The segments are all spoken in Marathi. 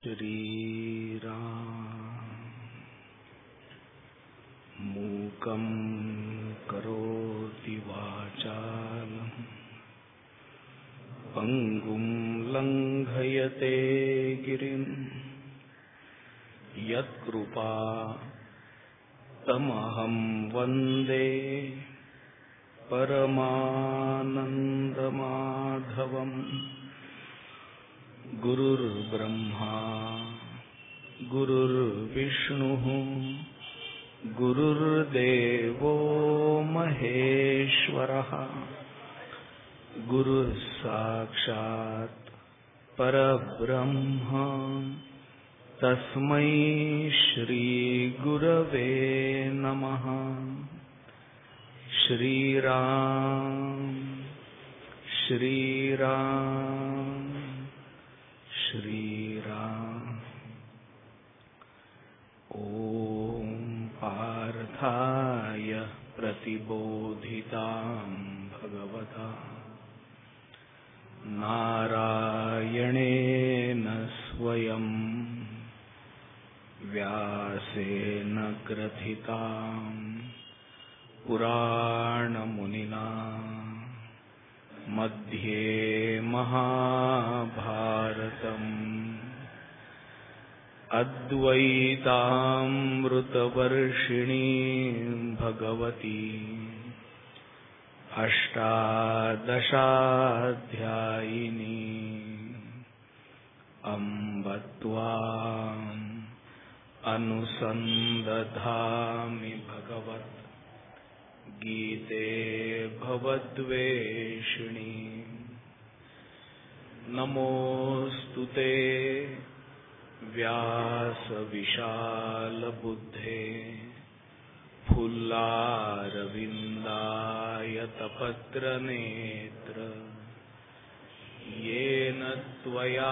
श्रीराम मूकं करोति वाचालं पङ्गुं लङ्घयते गिरिं यत्कृपा तमहं वन्दे परमानन्दमाधवम्। गुरुर्ब्रह्मा गुरुर्विष्णुः गुरुर्देवो महेश्वरः गुरुः साक्षात् परब्रह्म तस्मै श्री गुरवे नमः। श्रीराम श्रीराम श्रीराम। ॐ पार्थाय प्रतिबोधितां भगवता नारायणेन स्वयं व्यासेन ग्रथितां पुराणमुनिना मध्ये महाभारतम् अद्वैतामृतवर्षिणी भगवती अष्टादशाध्यायिनी अम्ब त्वाम् अनुसन्दधामि भगवत् गीते भवद्वेषिणी। नमोऽस्तुते व्यासविशालबुद्धे फुल्लारविन्दायतपत्रनेत्र येन त्वया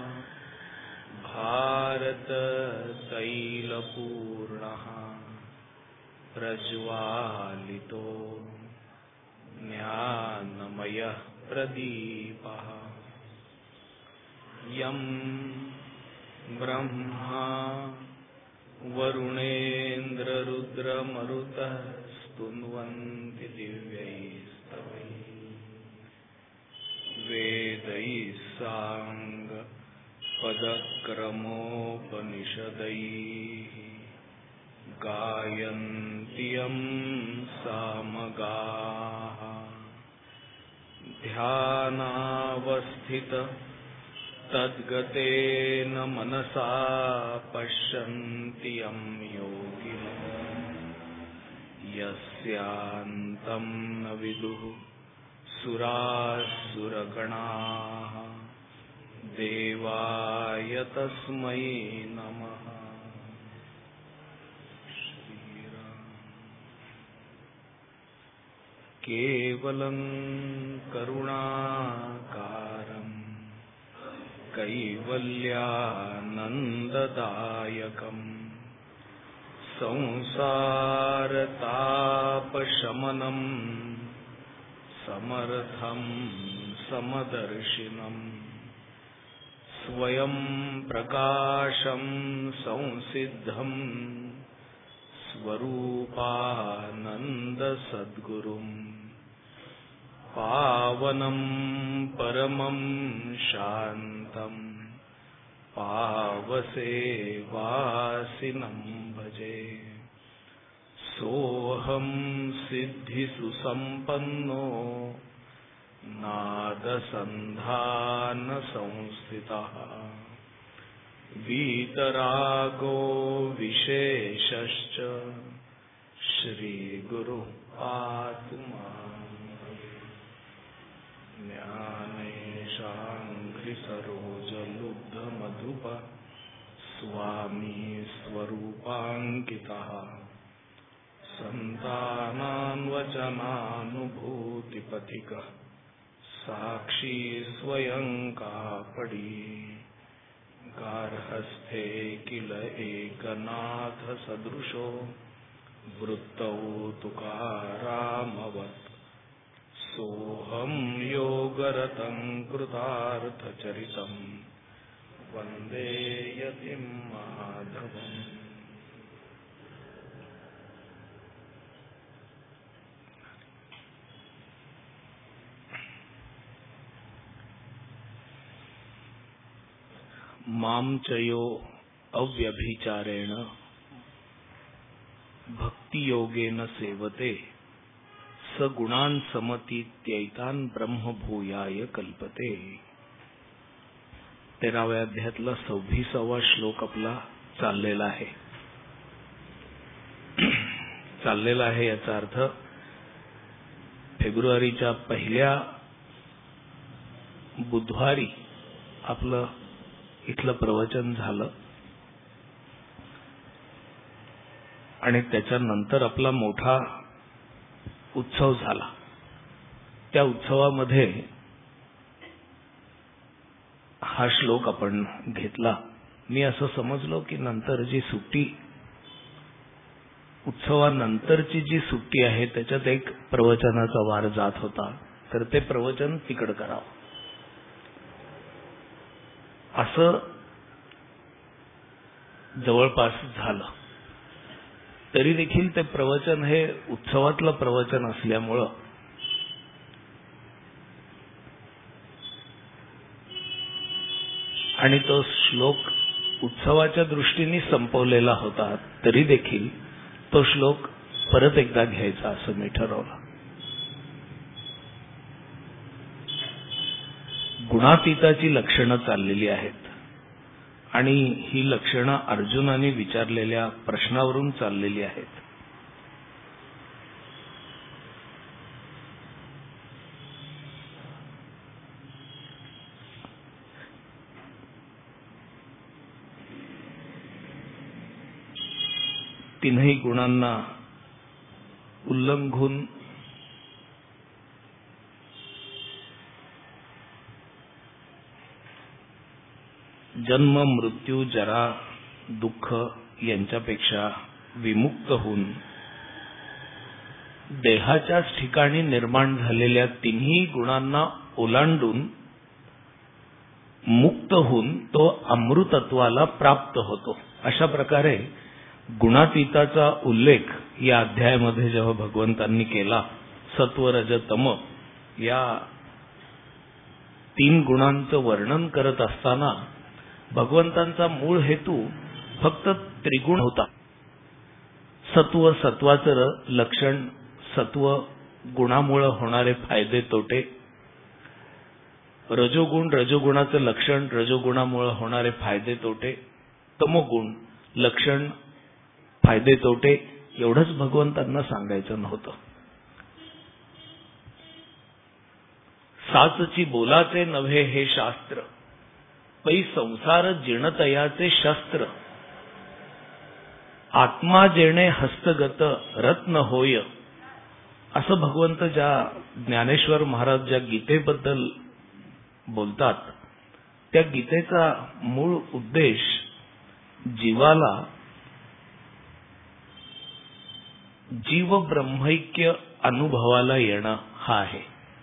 भारततैलपूर्णः प्रज्वालितो ज्ञानमयः प्रदीपः। यं ब्रह्मा वरुणेन्द्ररुद्रमरुतः स्तुन्वन्ति दिव्यैस्तवैः वेदैः साङ्गपदक्रमोपनिषदैः गायन्ति यं सामगाः। ध्यानावस्थित तद्गतेन मनसा पश्यन्ति यं योगिनः यस्यान्तं न विदुः सुरासुरगणाः। देवाय तस्मै नमः। केवलं करुणाकारं कैवल्यानन्ददायकं संसारतापशमनं समर्थं समदर्शिनं स्वयं प्रकाशं संसिद्धं स्वरूपानन्दसद्गुरुम् पावनं परमं शान्तं पावसेवासिनं भजे। सोऽहं सिद्धिसुसम्पन्नो नादसन्धानसंस्थितः वीतरागो विशेषश्च श्रीगुरुः पातु माम्। ज्ञानेशाङ्घ्रिसरोजलुब्धमधुप स्वामी स्वरूपाङ्कितः सन्तानान्वचनानुभूतिपथिकः साक्षी स्वयं कापडी। गार्हस्थ्ये किल एकनाथ सदृशो वृत्तौ तुकारामवत्। सोऽहं योगरतं कृतार्थचरितं वंदे यतिं माधवम्। मां चयो अव्यभिचारेण भक्ति योगेन सेवते सगुणान् समतीत्यैतान् ब्रह्म भूयाय कल्पते। 13व्या अध्यायातला 26वा श्लोक आपला चाललेला आहे याचा अर्थ फेब्रुवारीच्या पहिल्या बुधवारी आपलं इथलं प्रवचन झालं आणि त्याच्यानंतर आपला मोठा उत्सव झाला। त्या उत्सवामध्ये हा श्लोक आपण घेतला। मी असं समजलो की नंतर जी सुट्टी, उत्सवानंतरची जी सुट्टी आहे त्याच्यात एक प्रवचनाचा वार जात होता, तर ते प्रवचन तिकड करावं असं जवळपास झालं। तरी देखील ते प्रवचन हे उत्सवातलं प्रवचन असल्यामुळं आणि तो श्लोक उत्सवाच्या दृष्टीने संपवलेला होता, तरी देखील तो श्लोक परत एकदा घ्यायचा असं मी ठरवलं। गुणातीताची लक्षणं चाललेली आहेत आणि ही लक्षणं अर्जुनाने विचारलेल्या प्रश्नावरून चाललेली आहेत। तीनही गुणांना उल्लंघून जन्म, मृत्यू, जरा, दुःख यांच्यापेक्षा विमुक्त होऊन देहाच्याच ठिकाणी निर्माण झालेल्या तिन्ही गुणांना ओलांडून मुक्त होऊन तो अमृतत्वाला प्राप्त होतो। अशा प्रकारे गुणातीताचा उल्लेख या अध्यायामध्ये जेव्हा भगवंतांनी केला, सत्व, रज, तम या 3 गुणांचं वर्णन करत असताना भगवंतांचा मूळ हेतू फक्त त्रिगुण होता। सत्व, सत्वाचं लक्षण, सत्व गुणामुळे होणारे फायदे तोटे, रजोगुण, रजोगुणाचं लक्षण, रजोगुणामुळे होणारे फायदे तोटे, तमोगुण लक्षण, फायदे तोटे, एवढंच भगवंतांना सांगायचं नव्हतं। साचची बोलाचे नव्हे हे शास्त्र, पै संसार जिणतयाचे शस्त्र, आत्मा जेणे हस्तगत रत्न होय, असं भगवंत ज्या ज्ञानेश्वर महाराज ज्या गीतेबद्दल बोलतात, त्या गीतेचा मूळ उद्देश जीवाला जीव ब्रह्मैक्य अनुभवाला येणं हा आहे।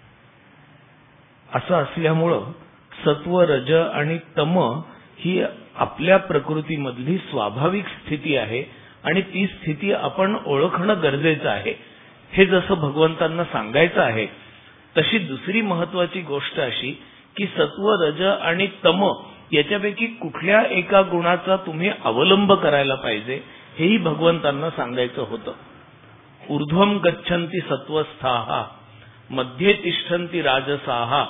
असं असल्यामुळं सत्व, रज आणि तम ही आपल्या प्रकृतीमधली स्वाभाविक स्थिती आहे आणि ती स्थिती आपण ओळखणं गरजेचं आहे। हे जसं भगवंतांना सांगायचं आहे, तशी दुसरी महत्वाची गोष्ट अशी की सत्व, रज आणि तम याच्यापैकी कुठल्या एका गुणाचा तुम्ही अवलंब करायला पाहिजे, हेही भगवंतांना सांगायचं होतं। ऊर्ध्वं गच्छन्ति सत्वस्थाः मध्ये तिष्ठन्ति राजसाः,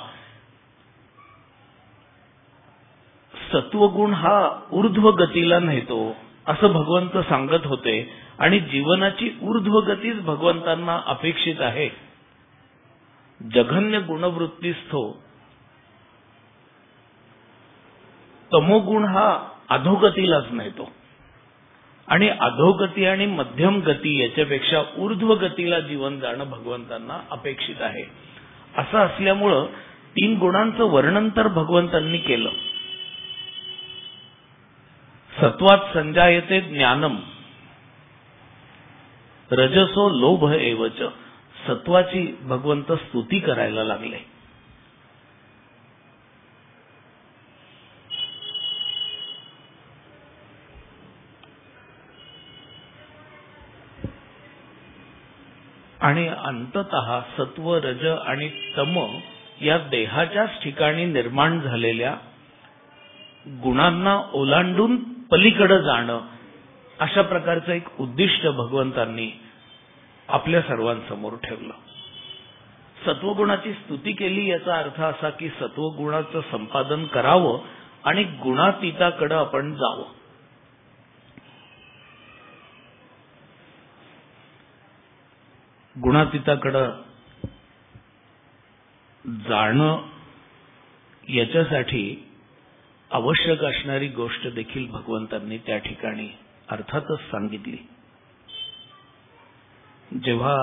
सत्वगुण हा ऊर्ध्व गतीला नेतो असं भगवंत सांगत होते आणि जीवनाची ऊर्ध्व गतीच भगवंतांना अपेक्षित आहे। जघन्य गुणवृत्तीस्थो तमोगुण हा अधोगतीलाच नेतो आणि अधोगती आणि मध्यम गती याच्यापेक्षा ऊर्ध्व गतीला जीवन जाणं भगवंतांना अपेक्षित आहे। असं असल्यामुळं 3 गुणांचं वर्णन तर भगवंतांनी केलं। सत्वात संजायते ज्ञानम, रजसो लोभ एवच, सत्वाची भगवंत स्तुती करायला लागले। आणि अंततः सत्व, रज आणि तम या देहाच्याच ठिकाणी निर्माण झालेल्या गुणांना ओलांडून पलीकडे जाणं, अशा प्रकारचं एक उद्दिष्ट भगवंतांनी आपल्या सर्वांसमोर ठेवलं. सत्वगुणाची स्तुती केली याचा अर्थ असा की सत्वगुणाचं संपादन करावं आणि गुणातीताकडे आपण जावं. गुणातीताकडे जाणं याच्यासाठी आवश्यक असणारी गोष्ट देखील भगवंतांनी त्या ठिकाणी अर्थातच सांगितली. जेव्हा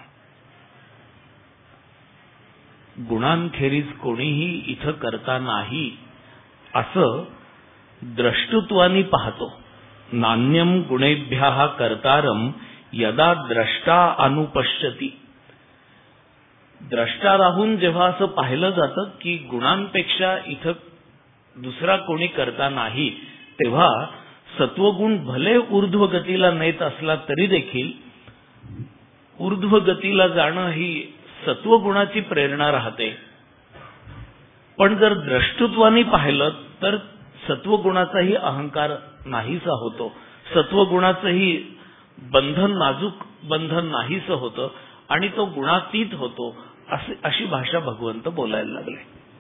गुणांखेरीज कोणीही इथं करता नाही असं द्रष्टृत्वानी पाहतो. नान्यम गुणेभ्यः कर्तारम यदा द्रष्टा अनुपश्यती. द्रष्टा राहून जेव्हा असं पाहिलं जातं की गुणांपेक्षा इथं दुसरा कोणी करता नाही, तेव्हा सत्वगुण भले ऊर्ध्व गतीला नेत असला तरी देखील ऊर्ध्व गतीला जाणं ही सत्वगुणाची प्रेरणा राहते. पण जर द्रष्टृत्वानी पाहिलं तर सत्वगुणाचाही अहंकार नाहीसा होतो, सत्वगुणाचंही बंधन, नाजूक बंधन नाहीसं होतं आणि तो गुणातीत होतो. अशी भाषा भगवंत बोलायला लागले.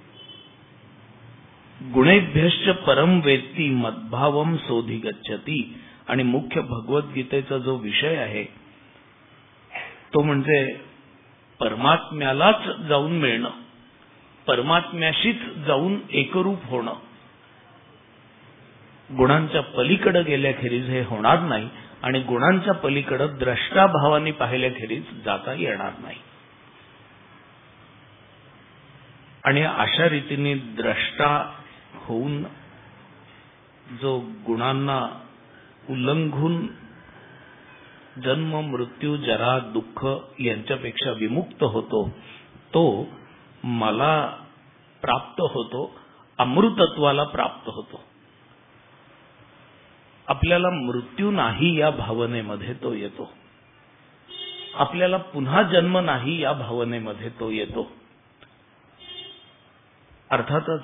गुणेभ्यश्च परम वेत्ती मद्भावम सोधिगच्छती. आणि मुख्य भगवद्गीतेचा जो विषय आहे तो म्हणजे परमात्म्यालाच जाऊन मिळणं, परमात्म्याशीच जाऊन एकरूप होणं. गुणांच्या पलीकडे गेल्याखेरीज हे होणार नाही आणि गुणांच्या पलीकडे द्रष्टाभावाने पाहिल्याखेरीज जाता येणार नाही. आणि अशा रीतीने द्रष्टा होऊन जो गुणांना उल्लंघून जन्म, मृत्यू, जरा, दुःख यांच्यापेक्षा विमुक्त होतो, तो मला प्राप्त होतो, अमृतत्वाला प्राप्त होतो. आपल्याला मृत्यू नाही या भावनेमध्ये तो येतो, आपल्याला पुन्हा जन्म नाही या भावनेमध्ये तो येतो. अर्थातच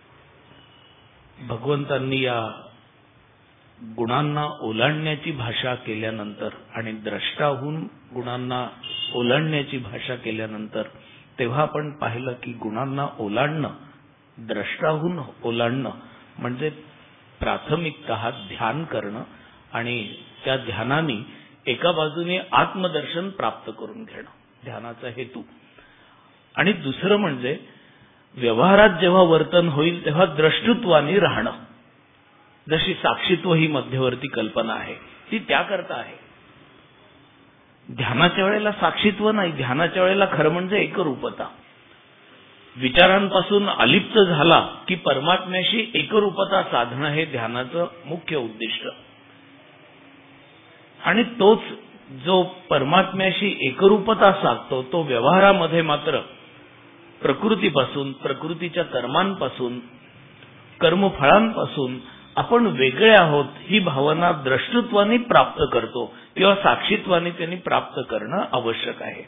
भगवंतांनी या गुणांना ओलांडण्याची भाषा केल्यानंतर आणि द्रष्टाहून गुणांना ओलांडण्याची भाषा केल्यानंतर तेव्हा आपण पाहिलं की गुणांना ओलांडणं, द्रष्टाहून ओलांडणं म्हणजे प्राथमिकतः ध्यान करणं आणि त्या ध्यानाने एका बाजूने आत्मदर्शन प्राप्त करून घेणं, ध्यानाचा हेतू. आणि दुसरं म्हणजे व्यवहारात जेव्हा वर्तन होईल तेव्हा द्रष्टृत्वाने राहणं. जशी साक्षीत्व ही मध्यवर्ती कल्पना आहे ती त्याकरता आहे. ध्यानाच्या वेळेला साक्षीत्व नाही, ध्यानाच्या वेळेला खरं म्हणजे एकरूपता. विचारांपासून अलिप्त झाला की परमात्म्याशी एकरूपता साधणं हे ध्यानाचं मुख्य उद्दिष्ट. आणि तोच जो परमात्म्याशी एकरूपता साधतो तो व्यवहारामध्ये मात्र प्रकृतीपासून, प्रकृतीच्या कर्मांपासून, कर्मफळांपासून आपण वेगळे आहोत ही भावना द्रष्टृत्वाने प्राप्त करतो किंवा साक्षीत्वाने त्यांनी प्राप्त करणं आवश्यक आहे.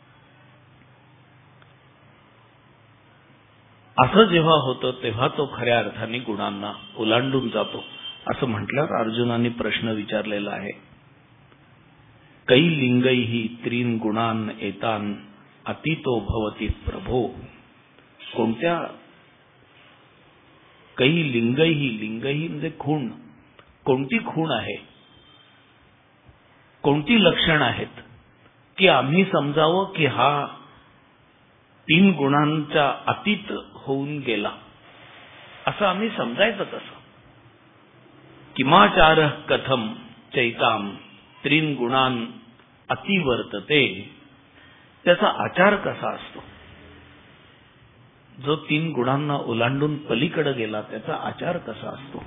असं जेव्हा होतं तेव्हा तो खऱ्या अर्थाने गुणांना ओलांडून जातो. असं म्हटल्यावर अर्जुनाने प्रश्न विचारलेला आहे, कै लिंगैहि त्रीन गुणान एतान अतीतो भवती प्रभो. कोणत्या कै लिंगैहि, लिंगैहि म्हणजे खूण. कोणती खूण आहे, कोणती लक्षण आहेत की आम्ही समजावं की हा 3 गुणांच्या अतीत होऊन गेला, असं आम्ही समजायचं कसं? किमाचार कथम चैताम 3 गुणान अतिवर्तते. त्याचा आचार कसा असतो? जो 3 गुणांना ओलांडून पलीकडे गेला त्याचा आचार कसा असतो?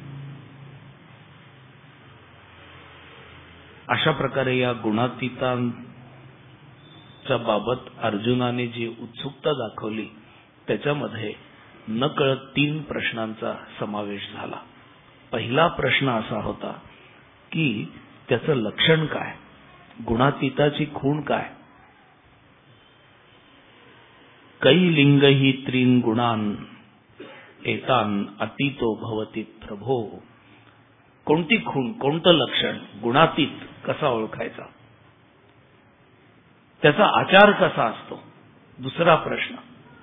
अशा प्रकारे या गुणातीतांच्या बाबत अर्जुनाने जी उत्सुकता दाखवली त्याच्यामध्ये नकळत 3 प्रश्नांचा समावेश झाला. पहिला प्रश्न असा होता की त्याचं लक्षण काय, गुणातीताची खूण काय, कैलिंग ही त्रीन गुणान एतान अतीतो भवती प्रभो. कोणती खूण, कोणतं लक्षण गुणातीत कसा ओळखायचा, त्याचा आचार कसा असतो. दुसरा प्रश्न,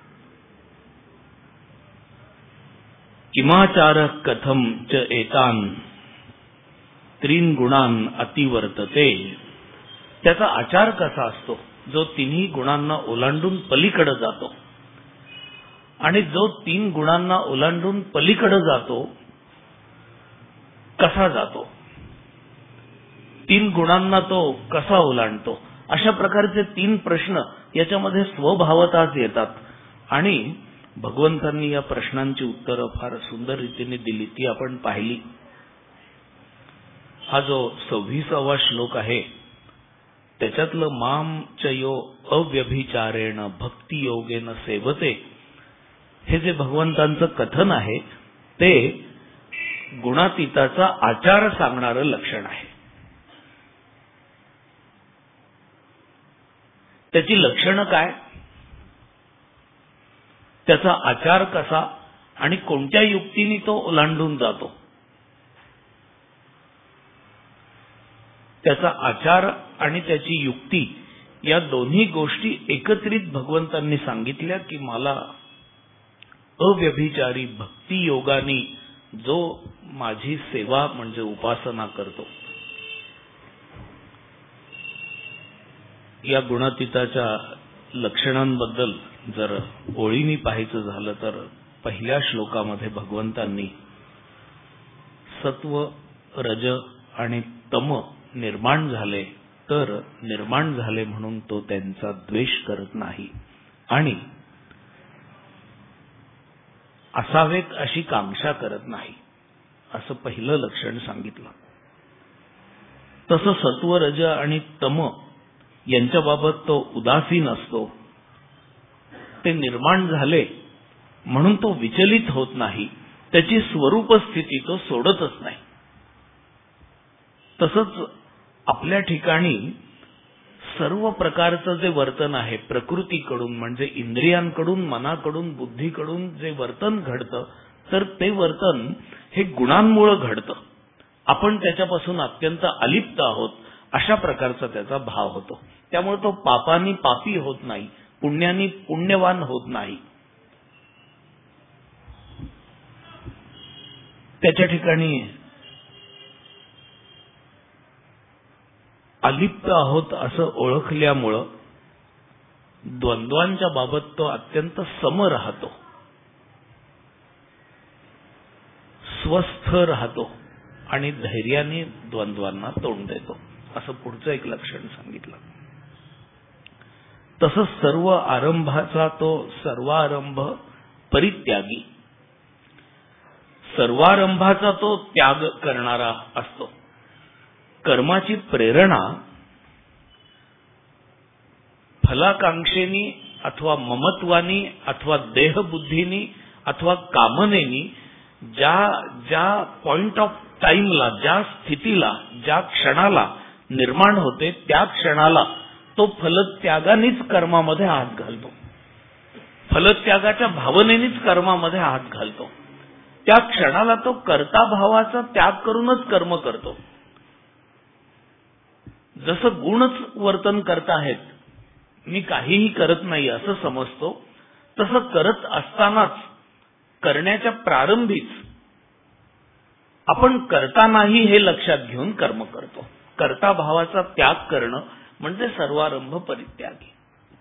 किमाचार कथम च एतान त्रीन गुणान अतिवर्तते. त्याचा आचार कसा असतो जो तिन्ही गुणांना ओलांडून पलीकडे जातो. आणि जो 3 गुणांना ओलांडून पलीकडे जातो कसा जातो, 3 गुणांना तो कसा ओलांडतो. अशा प्रकारचे 3 प्रश्न याच्यामध्ये स्वभावताच येतात. आणि भगवंतांनी या प्रश्नांची उत्तरं फार सुंदर रीतीने दिली, ती आपण पाहिली. हा जो 26वा श्लोक आहे त्याच्यातलं माम चयो अव्यभिचारेण भक्ती योगेन सेवते, हे जे भगवंतांचं कथन आहे ते गुणातीताचा आचार सांगणारं लक्षण आहे. त्याची लक्षणं काय, त्याचा आचार कसा आणि कोणत्या युक्तीने तो ओलांडून जातो. त्याचा आचार आणि त्याची युक्ती या दोन्ही गोष्टी एकत्रित भगवंतांनी सांगितल्या की मला अव्यभिचारी भक्ती योगाने जो माझी सेवा म्हणजे उपासना करतो. या गुणातीताच्या लक्षणांबद्दल जर ओळीने पाहायचं झालं तर पहिल्या श्लोकामध्ये भगवंतांनी सत्व, रज आणि तम निर्माण झाले तर निर्माण झाले म्हणून तो त्यांचा द्वेष करत नाही आणि असावेत अशी कांक्षा करत नाही, असं पहिलं लक्षण सांगितलं. तसं सत्व, रज आणि तम यांच्याबाबत तो उदासीन असतो. ते निर्माण झाले म्हणून तो विचलित होत नाही, त्याची स्वरूप स्थिती तो सोडतच नाही. तसंच आपल्या ठिकाणी सर्व प्रकारचं जे वर्तन आहे प्रकृतीकडून म्हणजे इंद्रियांकडून, मनाकडून, बुद्धीकडून जे वर्तन घडतं तर ते वर्तन हे गुणांमुळे घडतं. आपण त्याच्यापासून अत्यंत अलिप्त आहोत अशा प्रकारचा त्याचा भाव होतो. त्यामुळे तो पापानी पापी होत नाही, पुण्यानी पुण्यवान होत नाही. त्याच्या ठिकाणी अलिप्त आहोत असं ओळखल्यामुळं द्वंद्वांच्या बाबत तो अत्यंत सम राहतो, स्वस्थ राहतो आणि धैर्याने द्वंद्वांना तोंड देतो, असं पुढचं एक लक्षण सांगितलं. तसंच सर्व आरंभाचा तो सर्वारंभ परित्यागी, सर्वारंभाचा तो त्याग करणारा असतो. कर्माची प्रेरणा फलाकांक्षेनी अथवा ममत्वानी अथवा देहबुद्धीनी अथवा कामनेनी ज्या पॉइंट ऑफ टाइमला, ज्या स्थितीला, ज्या क्षणाला निर्माण होते त्या क्षणाला तो फलत्यागानेच कर्मामध्ये हात घालतो, फलत्यागाच्या भावनेनेच कर्मामध्ये हात घालतो. त्या क्षणाला तो कर्ताभावाचा त्याग करूनच कर्म करतो. जसं गुणच वर्तन करत आहेत, मी काहीही करत नाही असं समजतो, तसं करत असतानाच करण्याच्या प्रारंभीच आपण करतानाही हे लक्षात घेऊन कर्म करतो. कर्ताभावाचा त्याग करणं म्हणजे सर्वारंभ परित्यागी.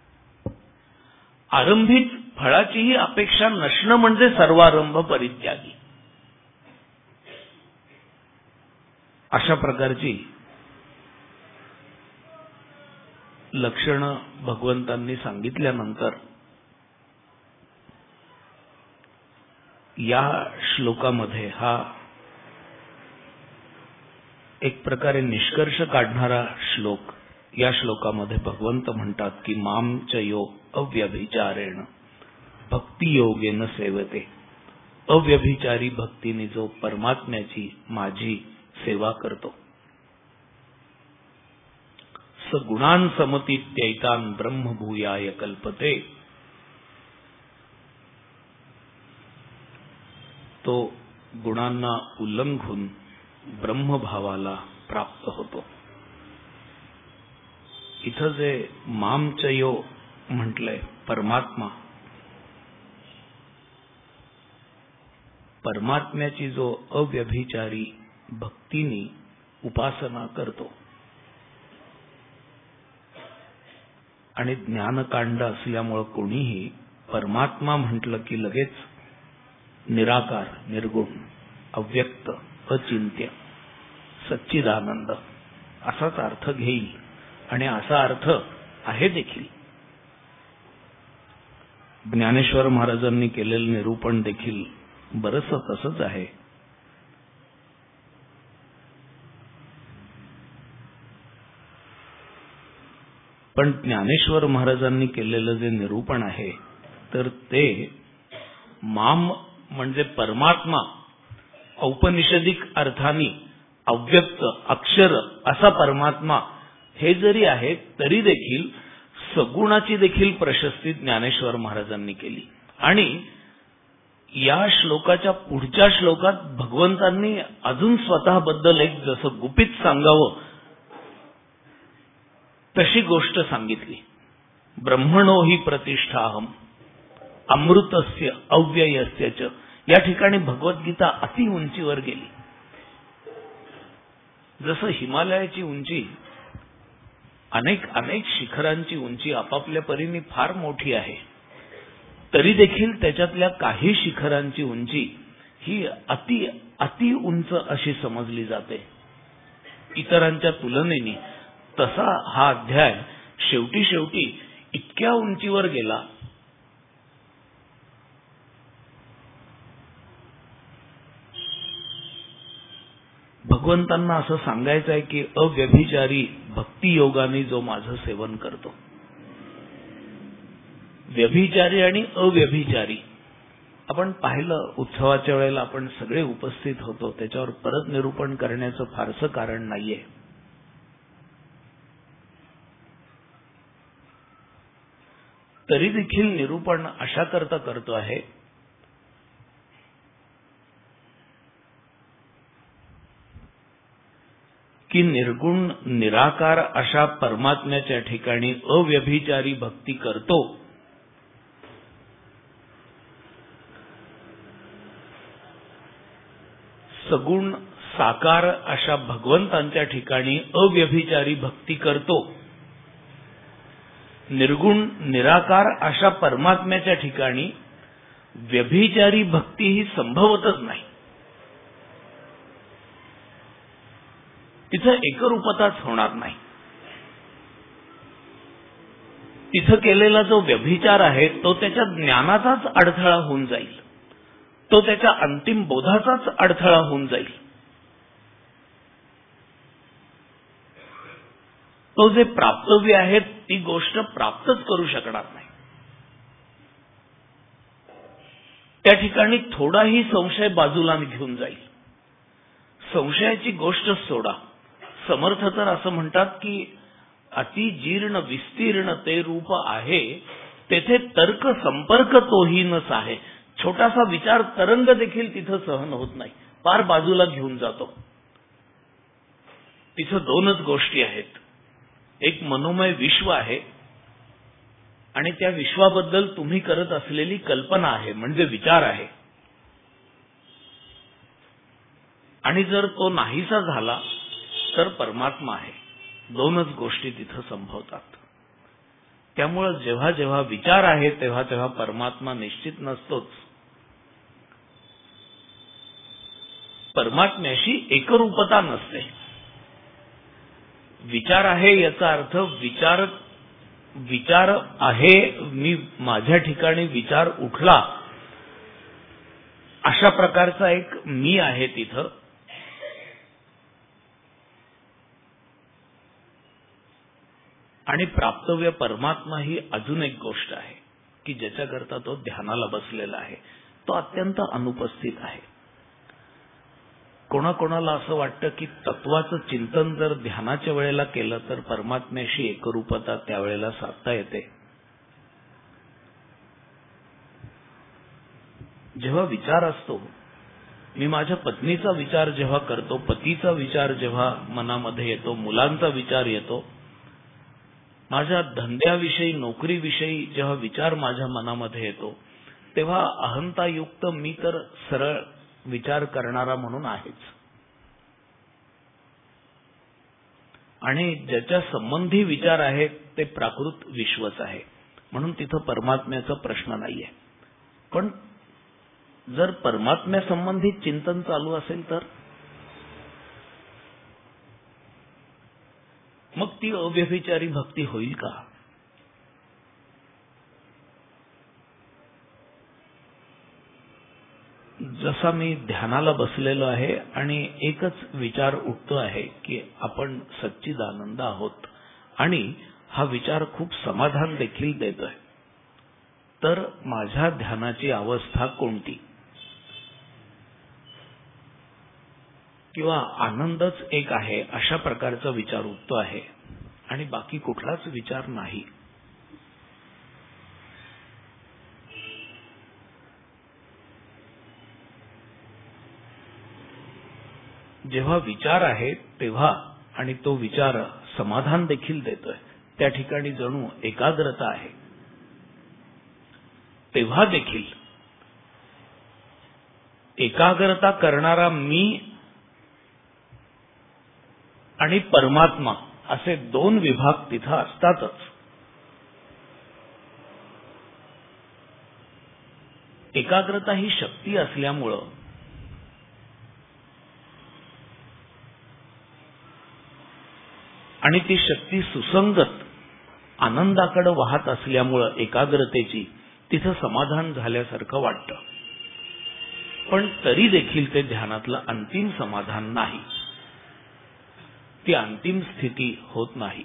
आरंभीच फळाचीही अपेक्षा नसणं म्हणजे सर्वारंभ परित्यागी. अशा प्रकारची लक्षणं भगवंतांनी सांगितल्यानंतर या श्लोकामध्ये हा एक प्रकारे निष्कर्ष काढणारा श्लोक. या श्लोकामध्ये भगवंत म्हणतात की माम च यो अव्यभिचारेण भक्ती योगेन सेवते. अव्यभिचारी भक्तीने जो परमात्म्याची माझी सेवा करतो, स गुणान समतीत्यैतान ब्रह्मभूयाय कल्पते. तो गुणांना उल्लंघून ब्रह्मभावाला प्राप्त होतो. इथं जे मामचयो म्हटलंय, परमात्मा, परमात्म्याची जो अव्यभिचारी भक्तीने उपासना करतो आणि ज्ञानकांड असल्यामुळे कोणीही परमात्मा म्हटलं की लगेच निराकार, निर्गुण, अव्यक्त, अचिंत्य, सच्चिदानंद असाच अर्थ घेईल आणि असा अर्थ आहे देखील. ज्ञानेश्वर महाराजांनी केलेलं निरूपण देखील बरंच तसंच आहे. पण ज्ञानेश्वर महाराजांनी केलेलं जे निरूपण आहे तर ते माम म्हणजे परमात्मा औपनिषदिक अर्थाने अव्यक्त अक्षर असा परमात्मा हे जरी आहे तरी देखील सगुणाची देखील प्रशस्ती ज्ञानेश्वर महाराजांनी केली. आणि या श्लोकाच्या पुढच्या श्लोकात भगवंतांनी अजून स्वतःबद्दल एक जसं गुपित सांगावं तशी गोष्ट सांगितली. ब्रह्मणो हि प्रतिष्ठाहम अमृतस्य अव्ययस्य च. या ठिकाणी भगवद्गीता अति उंचीवर गेली. जसं हिमालयाची उंची अनेक अनेक शिखरांची उंची आपापल्या परीने फार मोठी आहे, तरी देखील त्याच्यातल्या काही शिखरांची उंची ही अति अति उंच अशी समजली जाते इतरांच्या तुलनेने. तसा हा अध्याय शेवटी शेवटी इतक्या उंचीवर गेला भगवंतांना असं सांगायचं आहे की अव्यभिचारी भक्ती योगाने जो माझं सेवन करतो. व्यभिचारी आणि अव्यभिचारी आपण पाहिलं, उत्सवाच्या वेळेला आपण सगळे उपस्थित होतो, त्याच्यावर परत निरूपण करण्याचं फारसं कारण नाहीये. तरी देखील निरूपण अशा करता करतो आहे की निर्गुण निराकार अशा परमात्म्याच्या ठिकाणी अव्यभिचारी भक्ती करतो. सगुण साकार अशा भगवंतांच्या ठिकाणी अव्यभिचारी भक्ती करतो. निर्गुण निराकार अशा परमात्म्याच्या ठिकाणी व्यभिचारी भक्ती ही संभवतच नाही. तिथं एकरूपताच होणार नाही. तिथं केलेला जो व्यभिचार आहे तो त्याच्या ज्ञानाचाच अडथळा होऊन जाईल, तो त्याच्या अंतिम बोधाचाच अडथळा होऊन जाईल. तो जे प्राप्तव्य आहे ती गोष्ट प्राप्तच करू शकणार नाही. त्या ठिकाणी थोडाही संशय बाजूला घेऊन जाईल. संशयाची गोष्टच सोडा. समर्थ तर असं म्हणतात की अति जीर्ण विस्तीर्ण ते रूप आहे, तेथे तर्क संपर्क तोहीनच आहे. छोटासा विचार तरंग देखील तिथं सहन होत नाही, पार बाजूला घेऊन जातो. तिथं दोनच गोष्टी आहेत. एक मनोमय विश्व आहे आणि त्या विश्वाबद्दल तुम्ही करत असलेली कल्पना आहे, म्हणजे विचार आहे. आणि जर तो नाहीसा झाला तर परमात्मा आहे. दोनच गोष्टी तिथं संभवतात. त्यामुळे जेव्हा जेव्हा विचार आहे तेव्हा तेव्हा परमात्मा निश्चित नसतोच. परमात्म्याशी एकरूपता नसते. विचार आहे याचा अर्थ विचार आहे, मी माझ्या ठिकाणी विचार उठला अशा प्रकारचा एक मी आहे तिथं. आणि प्राप्तव्य परमात्मा ही अजून एक गोष्ट आहे की ज्याच्याकरता तो ध्यानाला बसलेला आहे, तो अत्यंत अनुपस्थित आहे. कोणाकोणाला असं वाटतं की तत्वाचं चिंतन जर ध्यानाच्या वेळेला केलं तर परमात्म्याशी एकरूपता त्यावेळेला साधता येते. जेव्हा विचार असतो मी माझ्या पत्नीचा विचार जेव्हा करतो, पतीचा विचार जेव्हा मनामध्ये येतो, मुलांचा विचार येतो, माझ्या धंद्याविषयी, नोकरीविषयी जेव्हा विचार माझ्या मनामध्ये येतो, तेव्हा अहंतायुक्त मी तर सरळ विचार करणारा म्हणून आहेच. आणि ज्याच्या संबंधी विचार आहेत ते प्राकृत विश्वच आहे, म्हणून तिथं परमात्म्याचा प्रश्न नाहीये. पण जर परमात्म्या संबंधित चिंतन चालू असेल तर मग ती अव्यभिचारी भक्ती होईल का? जसा मी ध्यानाला बसलेलो आहे आणि एकच विचार उठतो आहे की आपण सच्चिदानंद आहोत, आणि हा विचार खूप समाधान देखील देतोय, तर माझ्या ध्यानाची अवस्था कोणती? किंवा आनंदच एक आहे अशा प्रकारचा विचार उठतो आहे आणि बाकी कुठलाच विचार नाही. जेव्हा विचार आहे तेव्हा, आणि तो विचार समाधान देखील देतोय, त्या ठिकाणी जणू एकाग्रता आहे. तेव्हा देखील एकाग्रता करणारा मी आणि परमात्मा असे दोन विभाग तिथं असतातच. एकाग्रता ही शक्ती असल्यामुळं आणि ती शक्ती सुसंगत आनंदाकडे वाहत असल्यामुळं एकाग्रतेची तिथं समाधान झाल्यासारखं वाटतं. पण तरी देखील ते ध्यानातलं अंतिम समाधान नाही, ती अंतिम स्थिती होत नाही.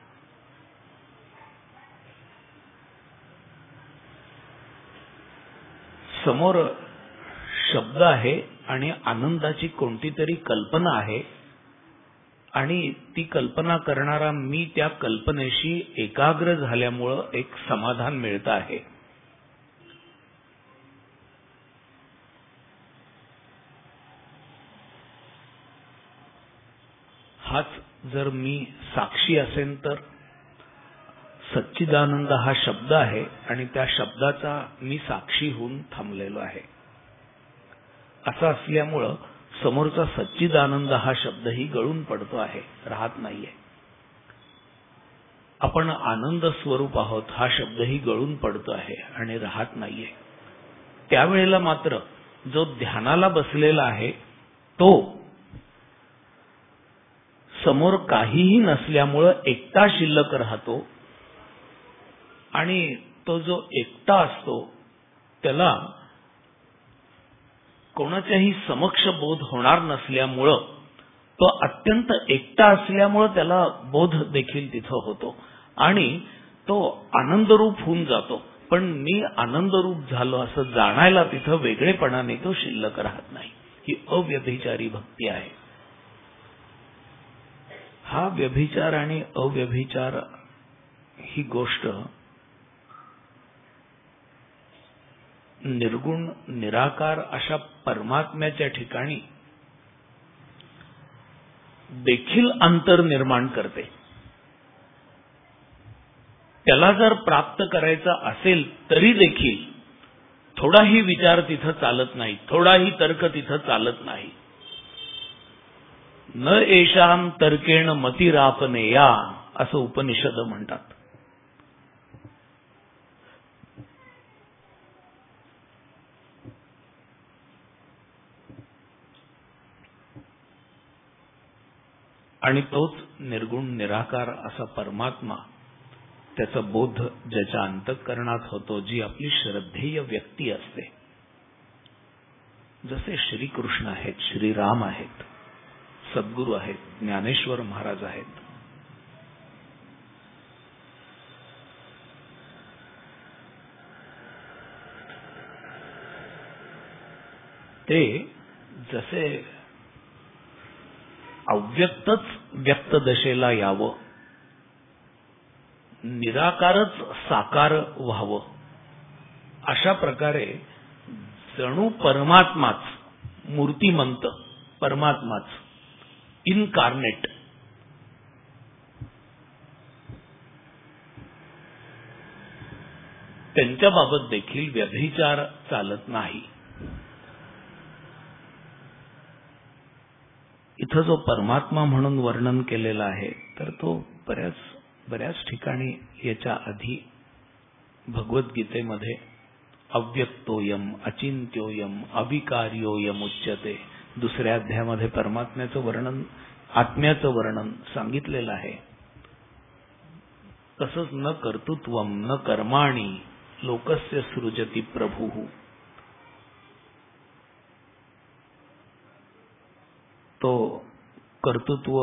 समोर शब्द आहे आणि आनंदाची कोणती तरी कल्पना आहे, आणि ती कल्पना करणारा मी त्या कल्पनेशी एकाग्र झाल्यामुळं एक समाधान मिळतं आहे. हाच जर मी साक्षी असेन तर सच्चिदानंद हा शब्द आहे आणि त्या शब्दाचा मी साक्षी होऊन थांबलेलो आहे. असं असल्यामुळं समोरचा सच्चिदानंद हा शब्दही गळून पडतो आहे, राहत नाहीये. आपण आनंद स्वरूप आहोत हा शब्दही गळून पडतो आहे आणि राहत नाहीये. त्यावेळेला मात्र जो ध्यानाला बसलेला आहे तो समोर काहीही नसल्यामुळं एकटा शिल्लक राहतो, आणि तो जो एकटा असतो त्याला कोणाच्याही समक्ष बोध होणार नसल्यामुळं, तो अत्यंत एकटा असल्यामुळं त्याला बोध देखील तिथं होतो आणि तो आनंदरूप होऊन जातो. पण मी आनंदरूप झालो असं जाणायला तिथं वेगळेपणाने तो शिल्लक राहत नाही. ही अव्यभिचारी भक्ती आहे. हा व्यभिचार आणि अव्यभिचार ही गोष्ट निर्गुण निराकार अशा परमात्म्याच्या ठिकाणी देखील अंतर निर्माण करते. त्याला जर प्राप्त करायचा असेल तरी देखील थोडाही विचार तिथं चालत नाही, थोडाही तर्क तिथं चालत नाही. न एषाम तर्केण मतिरापनेया असं उपनिषद म्हणतात. आणि तोच निर्गुण निराकार असा परमात्मा, त्याचा बोध ज्याच्या अंतःकरणात होतो, जी आपली श्रद्धेय व्यक्ती असते, जसे श्रीकृष्ण आहेत, श्रीराम आहेत, सद्गुरू आहेत, ज्ञानेश्वर महाराज आहेत, ते जसे अव्यक्तच व्यक्त दशेला यावं, निराकारच साकार व्हावं, अशा प्रकारे जणू परमात्माच मूर्तिमंत परमात्माच, इनकार्नेट, त्यांच्याबाबत देखील व्यभिचार चालत नाही. इथं जो परमात्मा म्हणून वर्णन केलेला आहे तर तो बऱ्याच ठिकाणी याच्या आधी भगवद्गीतेमध्ये अव्यक्तोयम, अचिंत्योयम, अविकार्योयम उच्यते, दुसऱ्या अध्यायामध्ये परमात्म्याचं वर्णन, आत्म्याचं वर्णन सांगितलेलं आहे. तसंच न कर्तृत्वम न कर्माणि लोकस्य सृजति प्रभुः, तो कर्तृत्व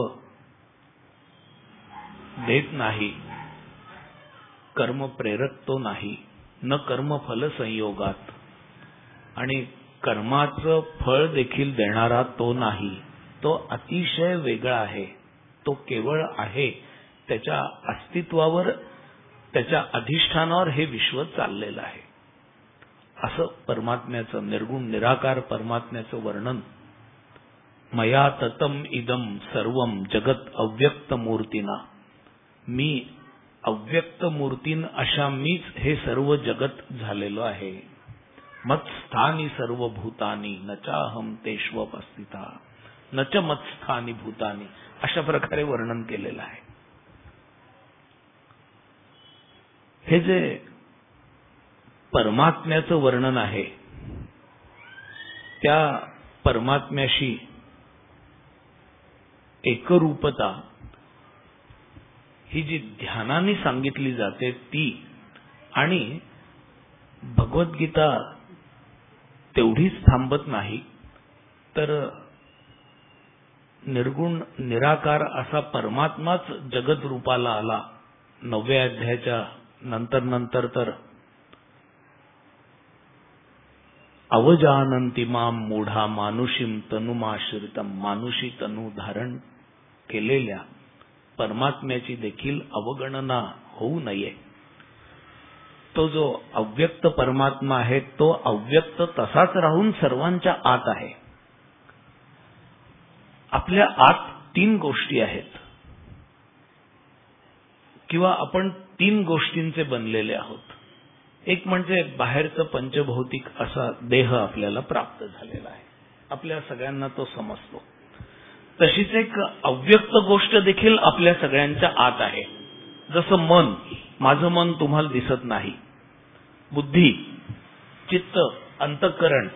देत नाही, कर्म प्रेरक तो नाही, न कर्म फल संयोगात, आणि कर्माचं फळ देखील देणारा तो नाही. तो अतिशय वेगळा आहे. तो केवळ आहे. त्याच्या अस्तित्वावर, त्याच्या अधिष्ठानावर हे विश्व चाललेलं आहे. असं परमात्म्याचं, निर्गुण निराकार परमात्म्याचं वर्णन मया ततम इदम सर्वम जगत अव्यक्त मूर्तीना, मी अव्यक्त मूर्तीन अशा मीच हे सर्व जगत झालेलो आहे. मत्स्थानी सर्व भूतानी न चाहम तेष्वपस्थिता न च मत्स्थानी भूतानी, अशा प्रकारे वर्णन केलेलं आहे. हे जे परमात्म्याचं वर्णन आहे, त्या परमात्म्याशी एकरूपता ही जी ध्यानाने सांगितली जाते ती, आणि भगवद्गीता तेवढीच थांबत नाही, तर निर्गुण निराकार असा परमात्माच जगत रूपाला आला. 9व्या अध्यायाच्या नंतर तर अवजानन्ति माम मूढा मानुषीम तनुमाश्रितम, मानुषी तनु धारण केलेल्या परमात्म्याची देखील अवगणना होऊ नये. तो जो अव्यक्त परमात्मा आहे तो अव्यक्त तसाच राहून सर्वांच्या आत आहे. आपल्या आत 3 गोष्टी आहेत, किंवा आपण 3 गोष्टींचे बनलेले आहोत. एक म्हणजे बाहेरचं पंचभौतिक असा देह आपल्याला प्राप्त झालेला आहे, आपल्या सगळ्यांना तो समजतो. तशीच एक अव्यक्त गोष्ट देखील आपल्या सगळ्यांच्या आत आहे. जसं मन, माझं मन तुम्हाला दिसत नाही. बुद्धी, चित्त, अंतःकरण,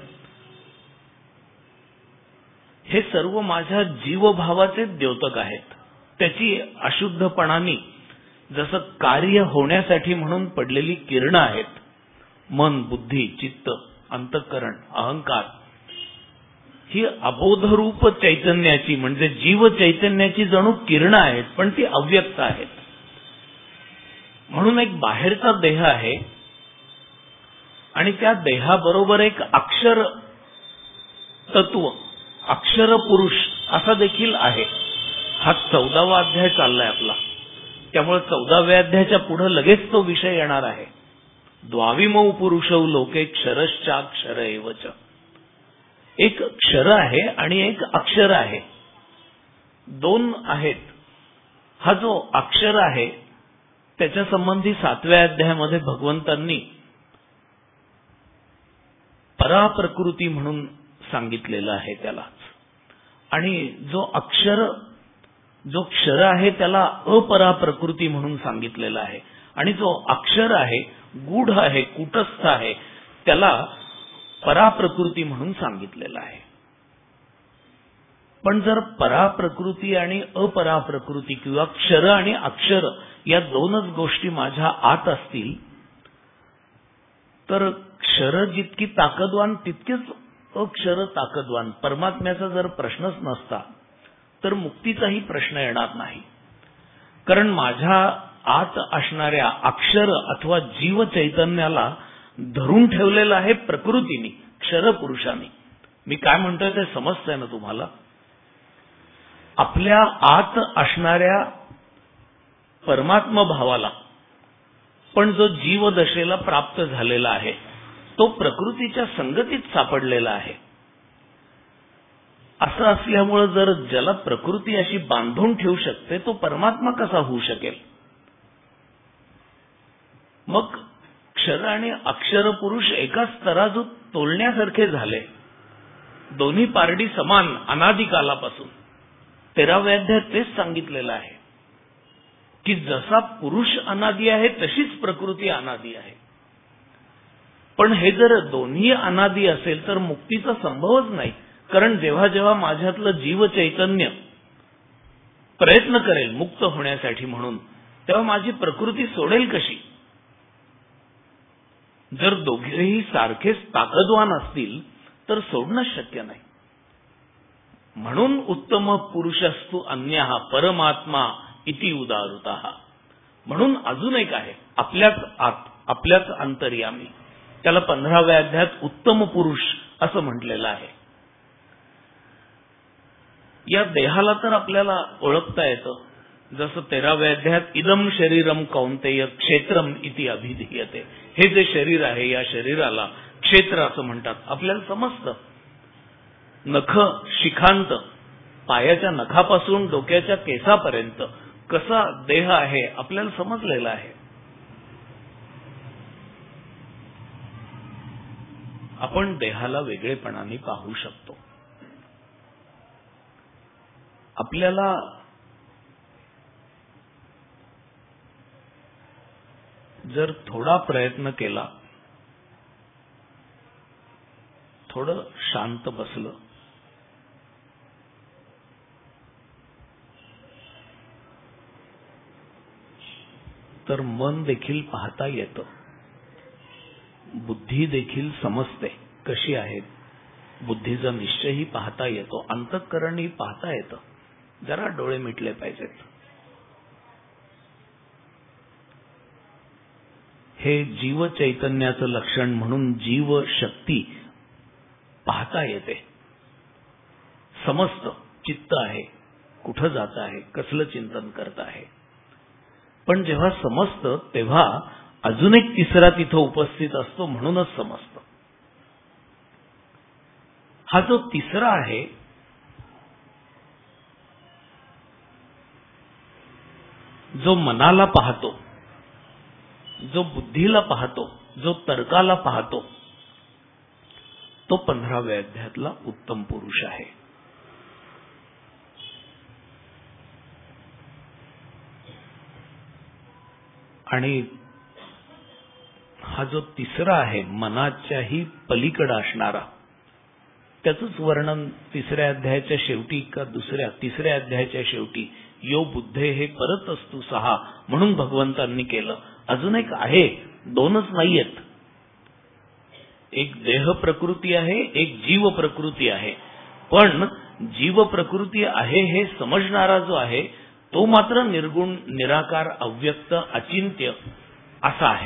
हे सर्व माझ्या जीवभावाचे द्योतक आहेत. त्याची अशुद्धपणाने जसं कार्य होण्यासाठी म्हणून पडलेली किरणं आहेत. मन, बुद्धी, चित्त, अंतःकरण, अहंकार ही अबोधरूप चैतन्याची, म्हणजे जीव चैतन्याची जणू किरणं आहेत, पण ती अव्यक्त आहेत. म्हणून एक बाहेरचा देह आहे, आणि त्या देहाबरोबर एक अक्षर तत्व, अक्षर पुरुष असा देखील आहे. हा 14वा अध्याय चाललाय आपला, त्यामुळे 14व्या अध्यायाच्या पुढे लगेच तो विषय येणार आहे. द्वाविमौ पुरुषौ लोके क्षरश्चाक्षर एवच, एक क्षर आहे आणि एक अक्षर आहे, 2 आहेत. हा जो अक्षर आहे त्याच्या संबंधी 7व्या अध्यायामध्ये भगवंतांनी पराप्रकृती म्हणून सांगितलेलं आहे त्यालाच. आणि जो क्षर आहे त्याला अपराप्रकृती म्हणून सांगितलेलं आहे. आणि जो अक्षर आहे, गूढ आहे, कुटस्थ आहे, त्याला पराप्रकृती म्हणून सांगितलेलं आहे. पण जर पराप्रकृती आणि अपराप्रकृती किंवा क्षर आणि अक्षर या 2च गोष्टी माझ्या आत असतील, तर क्षर जितकी ताकदवान तितकेच अक्षर ताकदवान. परमात्म्याचा जर प्रश्नच नसता तर मुक्तीचाही प्रश्न येणार नाही. कारण माझ्या आत असणाऱ्या अक्षर अथवा जीव चैतन्याला धरून ठेवलेलं आहे प्रकृतीने, क्षर पुरुषाने. मी काय म्हणतोय ते समजतंय ना तुम्हाला? आपल्या आत असणाऱ्या परमात्मा भावाला पण जो जीवदशेला प्राप्त झालेला आहे तो प्रकृतीच्या संगतीत सापडलेला आहे. असं असल्यामुळे जर ज्याला प्रकृती अशी बांधून ठेवू शकते तो परमात्मा कसा होऊ शकेल? मग क्षर आणि अक्षर पुरुष एकाच तराजूत तोलण्यासारखे झाले. दोन्ही पारडी समान अनादिकालापासून. 13व्या अध्यायात तेच सांगितलेलं आहे की जसा पुरुष अनादी आहे तशीच प्रकृती अनादी आहे. पण हे जर दोन्ही अनादी असेल तर मुक्तीचा संभवच नाही. कारण जेव्हा जेव्हा माझ्यातलं जीव चैतन्य प्रयत्न करेल मुक्त होण्यासाठी म्हणून, तेव्हा माझी प्रकृती सोडेल कशी? जर दोघेही सारखेच ताकदवान असतील तर सोडणं शक्य नाही. म्हणून उत्तम पुरुषस्तु अन्यः परमात्मा इति उदाहृतः. म्हणून अजून एक आहे आपल्याच आत, आपल्याच अंतर्यामी. त्याला 15व्या अध्यायात उत्तम पुरुष असं म्हटलेलं आहे. या देहाला तर आपल्याला ओळखता येतं. जसं 13व्या अध्यायात इदम शरीरम कौंतेय क्षेत्रम इति अभिधीयते. हे जे शरीर आहे या शरीराला क्षेत्र असं म्हणतात. आपल्याला समजतं. नख शिखांत, पायाच्या नखापासून डोक्याच्या केसापर्यंत कसा देह आहे आपल्याला समजलेला आहे. आपण देहाला वेगळेपणाने पाहू शकतो. आपल्याला जर थोडा प्रयत्न केला, थोडं शांत बसलं, तर मन देखील पाहता येतं. बुद्धी देखील समजते कशी आहे. बुद्धीचा निश्चयही पाहता येतो. अंतःकरणही पाहता येतं. जरा डोळे मिटले पाहिजेत. हे जीव चैतन्याचं लक्षण म्हणून जीव शक्ती पाहता येते. समजतं चित्त आहे, कुठं जात आहे, कसलं चिंतन करत आहे. पण जेव्हा समजतं तेव्हा अजून एक तिसरा तिथं उपस्थित असतो म्हणूनच समजतं. हा जो तिसरा आहे जो मनाला पाहतो, जो बुद्धीला पाहतो, जो तर्काला पाहतो, तो 15व्या अध्यायातला उत्तम पुरुष आहे. आणि हा जो तिसरा आहे मनाच्याही पलीकडे असणारा, त्याचंच वर्णन 3ऱ्या अध्यायाच्या शेवटी का तिसऱ्या अध्यायाच्या शेवटी यो बुद्धे हे परत असतु सहा म्हणून भगवंतांनी केलं. अजून एक आहे, दोनच नाहीयेत. एक देह प्रकृती आहे, एक जीव प्रकृती आहे. पण जीव प्रकृती आहे हे समजणारा जो आहे तो मात्र निर्गुण, निराकार, अव्यक्त, अचिंत्य असा आहे.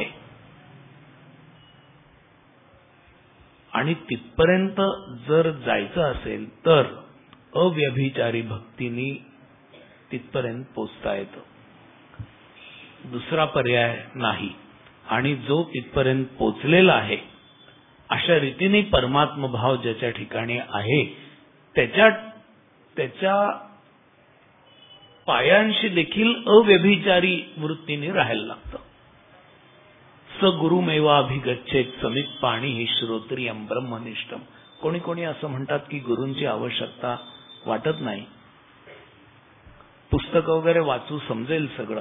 आणि तिथपर्यंत जर जायचं असेल तर अव्यभिचारी भक्तीने तिथपर्यंत पोचता येतं. दुसरा पर्याय नाही. आणि जो तिथपर्यंत पोचलेला आहे अशा रीतीने परमात्म भाव ज्याच्या ठिकाणी आहे त्याच्या पायांशी देखील अव्यभिचारी वृत्तीने राहायला लागतं. स गुरुमेवाभिगच्छेत समित पाणी हि श्रोत्रियम ब्रह्मनिष्ठम. कोणी कोणी असं म्हणतात की गुरूंची आवश्यकता वाटत नाही, पुस्तक वगैरे वाचू समजेल सगळं.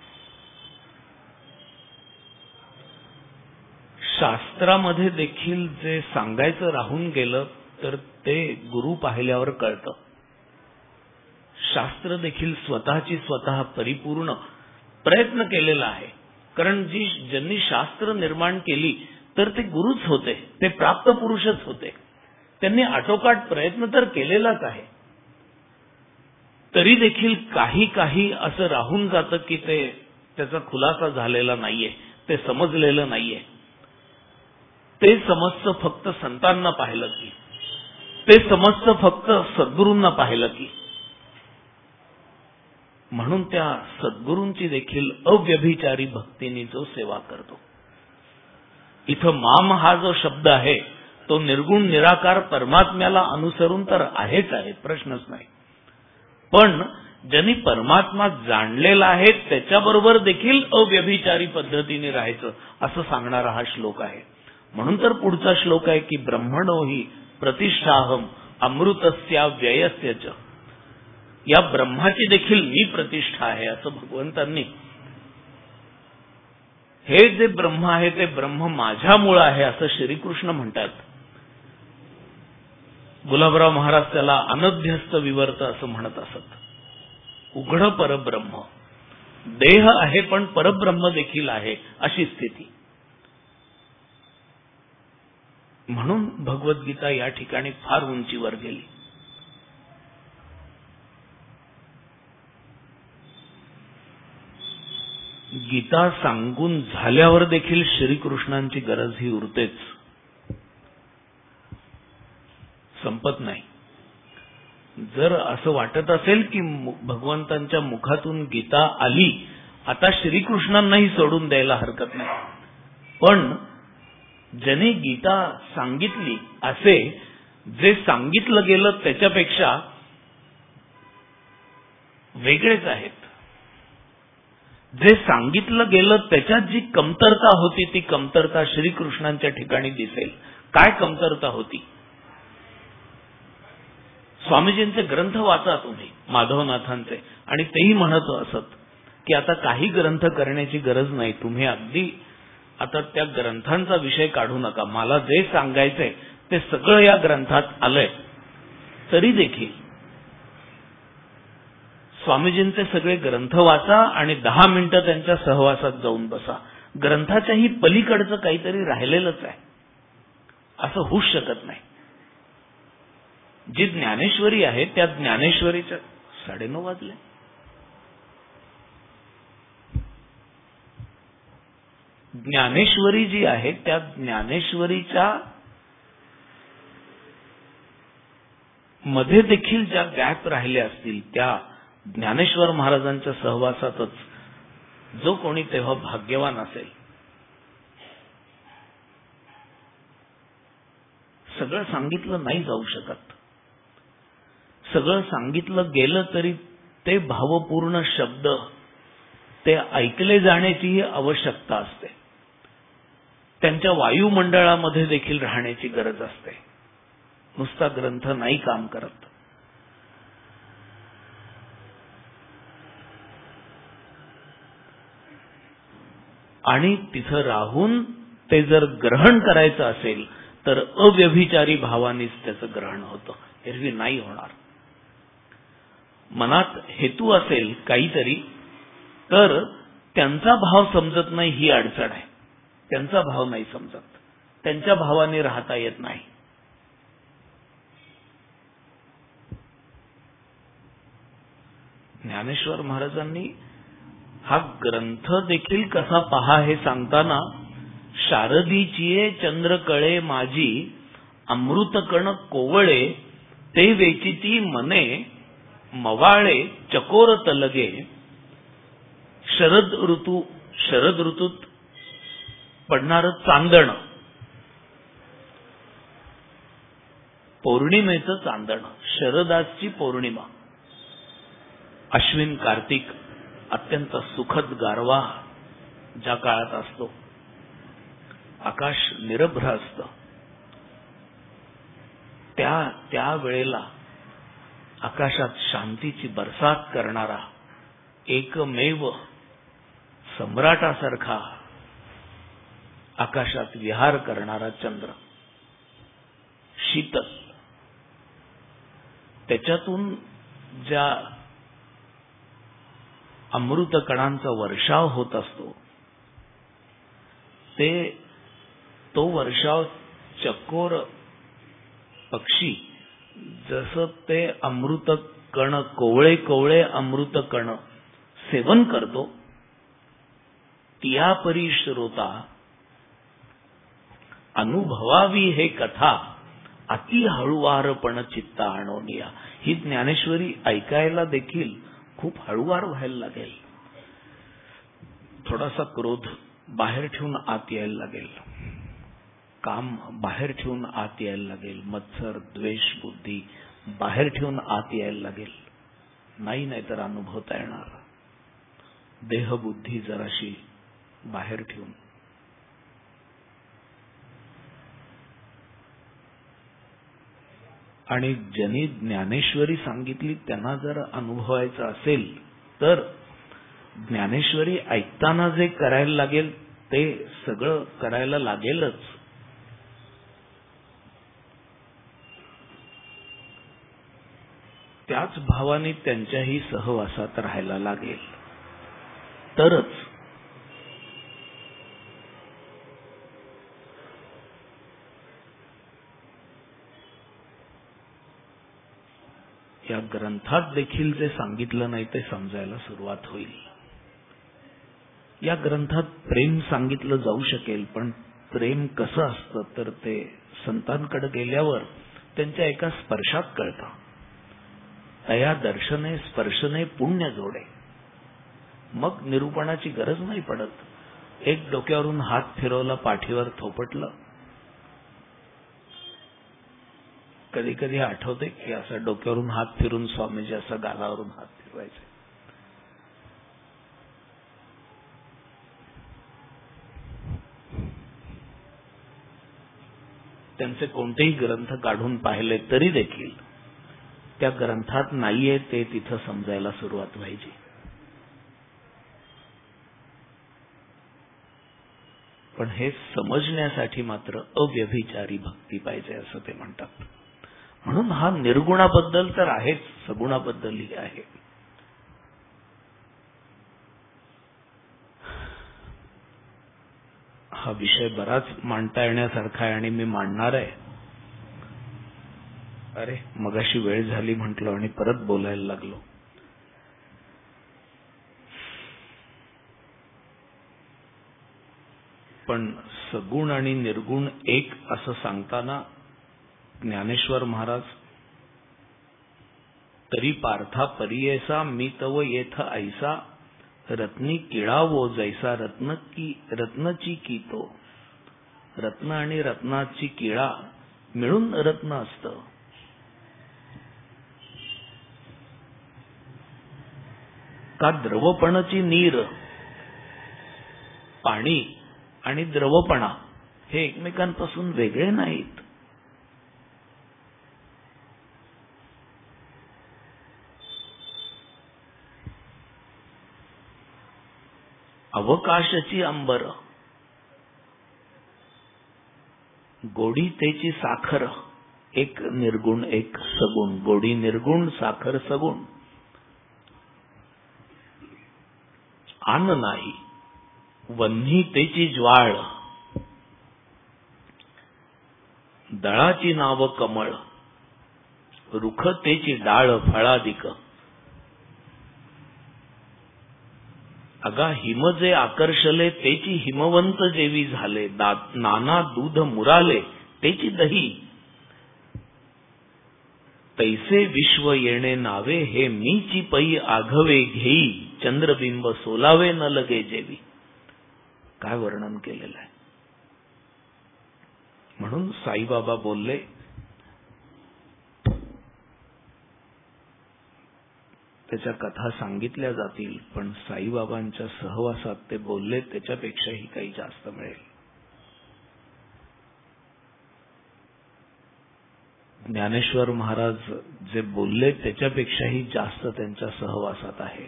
शास्त्रामध्ये देखील जे सांगायचं राहून गेलं तर ते गुरु पाहिल्यावर कळतं. शास्त्र देखील स्वतःची स्वतः परिपूर्ण प्रयत्न केलेला आहे. कारण ज्यांनी शास्त्र निर्माण केली तर ते गुरुच होते, ते प्राप्त पुरुषच होते. त्यांनी आटोकाट प्रयत्न तर केलेलाच आहे. तरी देखील काही असं राहून जातं की त्याचा खुलासा झालेला नाहीये, ते समजलेलं नाहीये. ते समजतं फक्त संतांना पाहिलं की, ते समजतं फक्त सद्गुरूंना पाहिलं की. म्हणून त्या सद्गुरूंची देखील अव्यभिचारी भक्तीने जो सेवा करतो. इथं माम हा जो शब्द आहे तो निर्गुण निराकार परमात्म्याला अनुसरून तर आहेच आहे, प्रश्नच नाही. पण ज्यांनी परमात्मा जाणलेला आहे त्याच्याबरोबर देखील अव्यभिचारी पद्धतीने राहायचं असं सांगणारा हा श्लोक आहे. म्हणून तर पुढचा श्लोक आहे की ब्रह्मणो हि प्रतिष्ठाहम अमृतस्या व्ययस्य च. या ब्रह्माची देखील मी प्रतिष्ठा आहे असं भगवंतांनी. हे जे ब्रह्म आहे ते ब्रह्म माझ्यामुळे आहे असं श्रीकृष्ण म्हणतात. गुलाबराव महाराज त्याला अनध्यस्त विवर्त असं म्हणत असत. उघड परब्रह्म, देह आहे पण परब्रह्म देखील आहे अशी स्थिती. म्हणून भगवद्गीता या ठिकाणी फार उंचीवर गेली. गीता सांगून झाल्यावर देखील श्रीकृष्णांची गरज ही उरतेच, संपत नाही. जर असं वाटत असेल की भगवंतांच्या मुखातून गीता आली, आता श्रीकृष्णांनाही सोडून द्यायला हरकत नाही. पण ज्याने गीता सांगितली असे जे सांगितलं गेलं त्याच्यापेक्षा वेगळेच आहेत. जे सांगितलं गेलं त्याच्यात जी कमतरता होती ती कमतरता श्रीकृष्णांच्या ठिकाणी दिसेल. काय कमतरता होती? स्वामीजींचे ग्रंथ वाचा तुम्ही, माधवनाथांचे, आणि तेही म्हणत असत की आता काही ग्रंथ करण्याची गरज नाही, तुम्ही अगदी आता त्या ग्रंथांचा विषय काढू नका, मला जे सांगायचंय ते सगळं या ग्रंथात आलंय. तरी देखील स्वामीजींचे सगळे ग्रंथ वाचा आणि 10 मिनिटं त्यांच्या सहवासात जाऊन बसा. ग्रंथाच्याही पलीकडचं काहीतरी राहिलेलंच आहे असं होऊच शकत नाही. जी ज्ञानेश्वरी आहे त्या ज्ञानेश्वरीच्या 9:30 वाजले. ज्ञानेश्वरी जी आहे त्या ज्ञानेश्वरीच्या मध्ये देखील ज्या गॅप राहिल्या असतील त्या ज्ञानेश्वर महाराजांच्या सहवासातच जो कोणी तेव्हा भाग्यवान असेल. सगळं सांगितलं नाही जाऊ शकत. सगळं सांगितलं गेलं तरी ते भावपूर्ण शब्द ते ऐकले जाण्याची आवश्यकता असते. त्यांच्या वायुमंडळामध्ये देखील राहण्याची गरज असते. नुसता ग्रंथ नाही काम करत. आणि तिथं राहून ते जर ग्रहण करायचं असेल तर अव्यभिचारी भावानेच त्याचं ग्रहण होतं, एरवी नाही होणार. मनात हेतू असेल काहीतरी तर त्यांचा भाव समजत नाही ही अडचण आहे. त्यांचा भाव नाही समजत, त्यांच्या भावाने राहता येत नाही. ज्ञानेश्वर महाराजांनी हा ग्रंथ देखील कसा पहा हे सांगताना शारदीचिये चंद्रकळे माझी अमृतकण कोवळे ते वेचिती मने मवाळे चकोर तलगे. शरद ऋतूत पडणारं चांदण, पौर्णिमेचं चांदण, शरदाची पौर्णिमा, अश्विन कार्तिक अत्यंत सुखद गारवा ज्या काळात असतो, आकाश निरभ्र असतं, त्या वेळेला आकाशात शांतीची बरसात करणारा एकमेव सम्राटासारखा आकाशात विहार करणारा चंद्र, शीतल, त्याच्यातून ज्या अमृत कणांचा वर्षाव होत असतो तो वर्षाव चकोर पक्षी जसं ते अमृत कण कोवळे कोवळे अमृत कण सेवन करतो, तिया परी श्रोता अनुभवावी हे कथा अति हळुवारपण चित्ता आणोनिया. ही ज्ञानेश्वरी ऐकायला देखील खूप हळुवार व्हायला लागेल. थोडासा क्रोध बाहेर ठेवून आत यायला लागेल. काम बाहेर ठेवून आत यायला लागेल, मत्सर द्वेष बुद्धी बाहेर ठेवून आत यायला लागेल, नाही तर अनुभवता येणार. देहबुद्धी जराशी बाहेर ठेवून. आणि ज्यांनी ज्ञानेश्वरी सांगितली त्यांना जर अनुभवायचं असेल तर ज्ञानेश्वरी ऐकताना जे करायला लागेल ते सगळं करायला लागेलच. त्याच भावाने त्यांच्याही सहवासात राहायला लागेल तरच या ग्रंथात देखील जे सांगितलं नाही ते समजायला सुरुवात होईल. या ग्रंथात प्रेम सांगितलं जाऊ शकेल, पण प्रेम कसं असतं तर ते संतांकडे गेल्यावर त्यांच्या एका स्पर्शात कळतं. तया दर्शने स्पर्शने पुण्य जोडे. मग निरूपणाची गरज नाही पडत. एक डोक्यावरून हात फिरवला, पाठीवर थोपटलं. कधी कधी आठवते की असं डोक्यावरून हात फिरून स्वामीजी असं गालावरून हात फिरवायचे. त्यांचे कोणतेही ग्रंथ काढून पाहिले तरी देखील त्या ग्रंथात नाहीये ते तिथं समजायला सुरुवात व्हायची. पण हे समजण्यासाठी मात्र अव्यभिचारी भक्ती पाहिजे असं ते म्हणतात. म्हणून हा निर्गुणाबद्दल तर आहेच, सगुणाबद्दलही आहे. हा विषय बराच मांडता येण्यासारखा आहे आणि मी मांडणार आहे. अरे मगाशी वेळ झाली म्हटलं आणि परत बोलायला लागलो. पण सगुण आणि निर्गुण एक असं सांगताना ज्ञानेश्वर महाराज तरी पार्था परियेसा मी तव येथ ऐसा रत्नी किळावो जैसा रत्नची कीतो. रत्न आणि रत्नाची किळा मिळून रत्न असतं. का द्रवपणाची नीर, पाणी आणि द्रवपणा हे एकमेकांपासून वेगळे नाहीत. अवकाशाची अंबर, गोडी तेची साखर, एक निर्गुण एक सगुण. गोडी निर्गुण, साखर सगुण. आन नाही वन्ही तेची ज्वाळ, दळाची नाव कमळ, रुख तेची डाळ फळादिक. अगा हिम जे आकर्षले तेची हिमवंत जेवी झाले. नाना दूध मुराले तेची दही. तैसे विश्व येणे नावे हे मीची पै आघवे घेई. चंद्रबिंब सोलावे न लगे जेवी. काय वर्णन केलेलं आहे. म्हणून साईबाबा बोलले, त्याच्या कथा सांगितल्या जातील पण साईबाबांच्या सहवासात ते बोलले त्याच्यापेक्षाही काही जास्त मिळेल. ज्ञानेश्वर महाराज जे बोलले त्याच्यापेक्षाही जास्त त्यांच्या सहवासात आहे.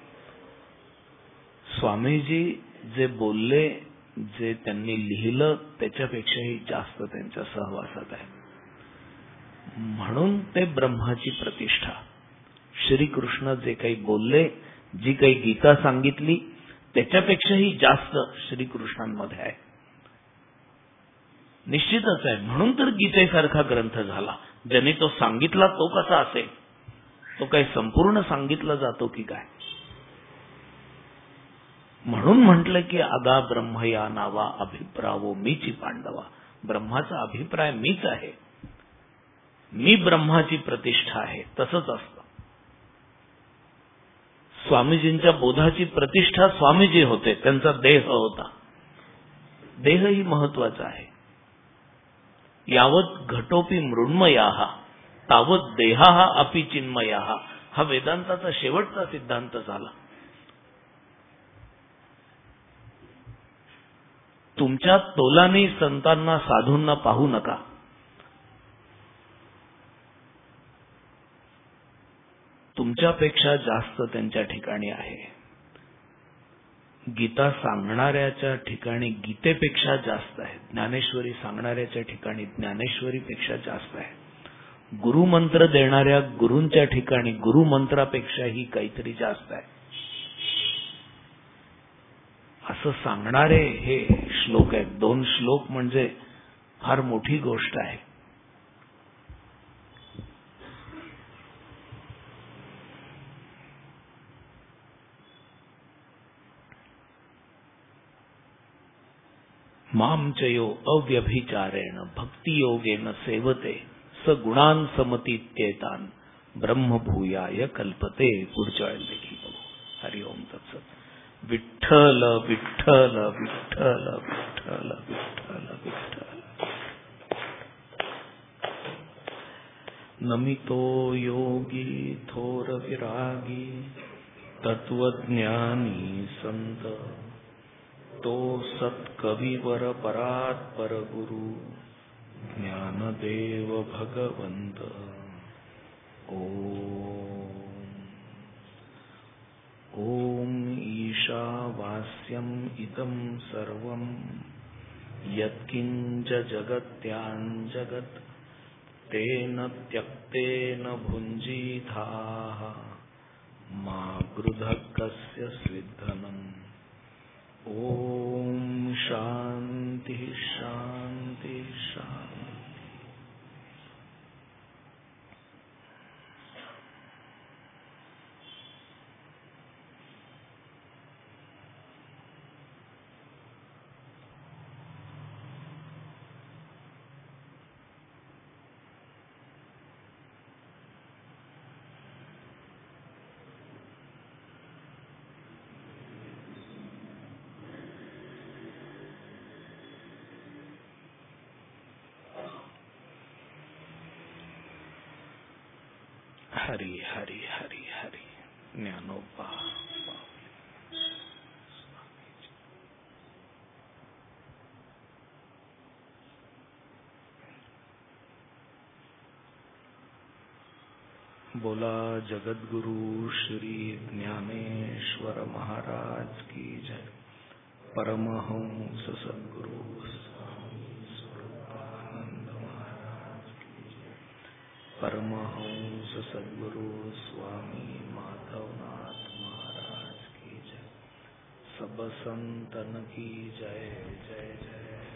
स्वामीजी जे बोलले, जे त्यांनी लिहिलं त्याच्यापेक्षाही जास्त त्यांच्या सहवासात आहे. म्हणून ते ब्रह्माची प्रतिष्ठा. श्रीकृष्ण जे काही बोलले, जी काही गीता सांगितली त्याच्यापेक्षाही जास्त श्रीकृष्णांमध्ये आहे. निश्चितच आहे. म्हणून तर गीतेसारखा ग्रंथ झाला. ज्याने तो सांगितला तो कसा असेल? तो काही संपूर्ण सांगितला जातो की काय? म्हणून म्हटलं की अगा ब्रह्म या नावा अभिप्रावो मीची पांडवा. ब्रह्माचा अभिप्राय मीच आहे. मी ब्रह्माची प्रतिष्ठा आहे. तसंच असतं. स्वामीजींच्या बोधाची प्रतिष्ठा स्वामीजी होते. त्यांचा देह होता. देहही महत्वाचा आहे. यावत घटोपी मृण्मयाः तावत देहाः अपि चिन्मयाः. हा वेदांताचा शेवटचा सिद्धांत झाला. तुमच्या तोलाने संतांना साधूंना पाहू नका. तुमच्यापेक्षा जास्त त्यांच्या ठिकाणी आहे. गीता सांगणाऱ्याच्या ठिकाणी गीतेपेक्षा जास्त आहे. ज्ञानेश्वरी सांगणाऱ्याच्या ठिकाणी ज्ञानेश्वरीपेक्षा जास्त आहे. गुरुमंत्र देणाऱ्या गुरूंच्या ठिकाणी गुरुमंत्रापेक्षाही काहीतरी जास्त आहे. असं सांगणारे हे श्लोक आहेत. 2 श्लोक म्हणजे फार मोठी गोष्ट आहे. मां चयो अव्यभिचारेण भक्तियोगेन सेवते स गुणान समतीत्येतान ब्रह्मभूयाय कल्पते. पुढच्या वेळेला देखील बघू. हरि ओम तत्सत. विठ्ठल विठ्ठल विठ्ठल विठ्ठल विठ्ठल विठ्ठल. नमितो योगी थोर विरागी तत्वज्ञानी संत तो सत्कविवर परात्पर गुरु ज्ञानदेव भगवंत. ओम ईशावास्यम इदं सर्वं यत्किंच जगत्याञ्जगत् तेन त्यक्तेन भुञ्जीथाः मा गृधः कस्य स्विद्धनम्. ओम शांति शांति शांति. हरि हरि हरि हरि. ज्ञानोबा. बोला जगद्गुरु श्री ज्ञानेश्वर महाराज की जय. परमहंस सद्गुरु परमहंस सद्गुरु स्वामी माधवनाथ महाराज की जय. सब संतन की जय जय जय.